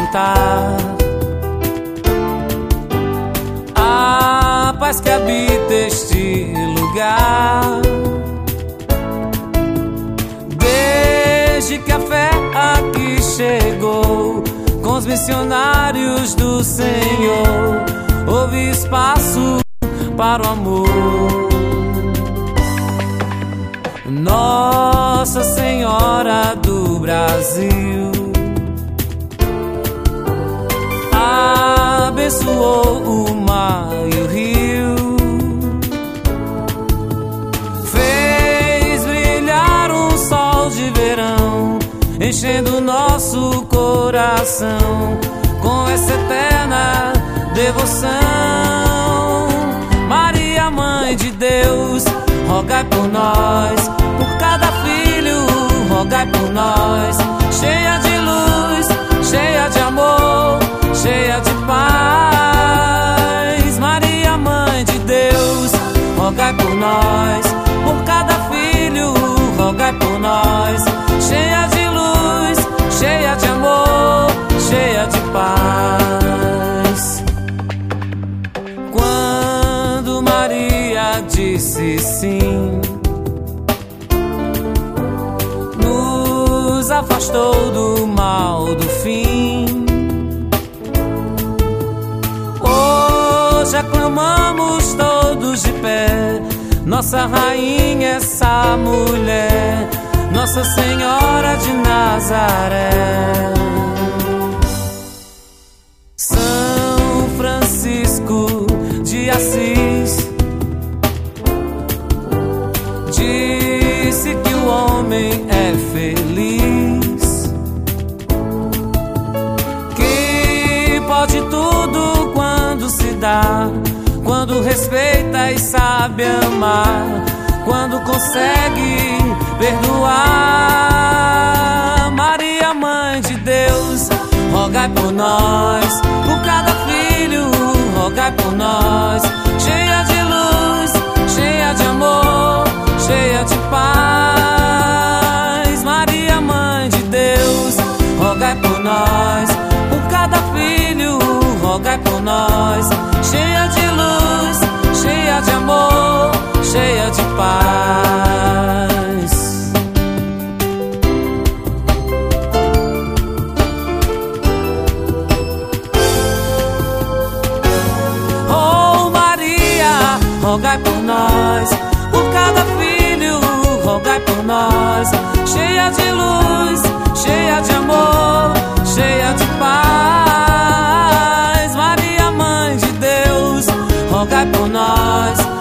cantar. A paz que habita este lugar, desde que a fé aqui chegou, com os missionários do Senhor, houve espaço para o amor. Nossa Senhora do Brasil abençoou o mar e o rio, fez brilhar um sol de verão, enchendo nosso coração com essa eterna devoção. Maria, Mãe de Deus, rogai por nós, por cada filho, rogai por nós. Cheia de luz, cheia de amor, cheia de paz. Maria, Mãe de Deus, rogai por nós, por cada filho, rogai por nós. Cheia de luz, cheia de amor, cheia de paz. Quando Maria disse sim, nos afastou do mal do fim. Hoje aclamamos todos de pé, nossa rainha, essa mulher, Nossa Senhora de Nazaré. São Francisco de Assis disse que o homem é feliz, que pode tudo quando se dá, quando respeita e sabe amar, quando consegue perdoar. Maria, Mãe de Deus, rogai por nós, por cada filho, rogai por nós. Cheia de luz, cheia de amor, cheia de paz. Maria, Mãe de Deus, rogai por nós, por cada filho, rogai por nós. Cheia de luz, cheia de amor, cheia de paz. Oh Maria, rogai por nós, por cada filho, rogai por nós. Cheia de luz, cheia de amor, cheia de paz. Maria, Mãe de Deus, rogai por nós,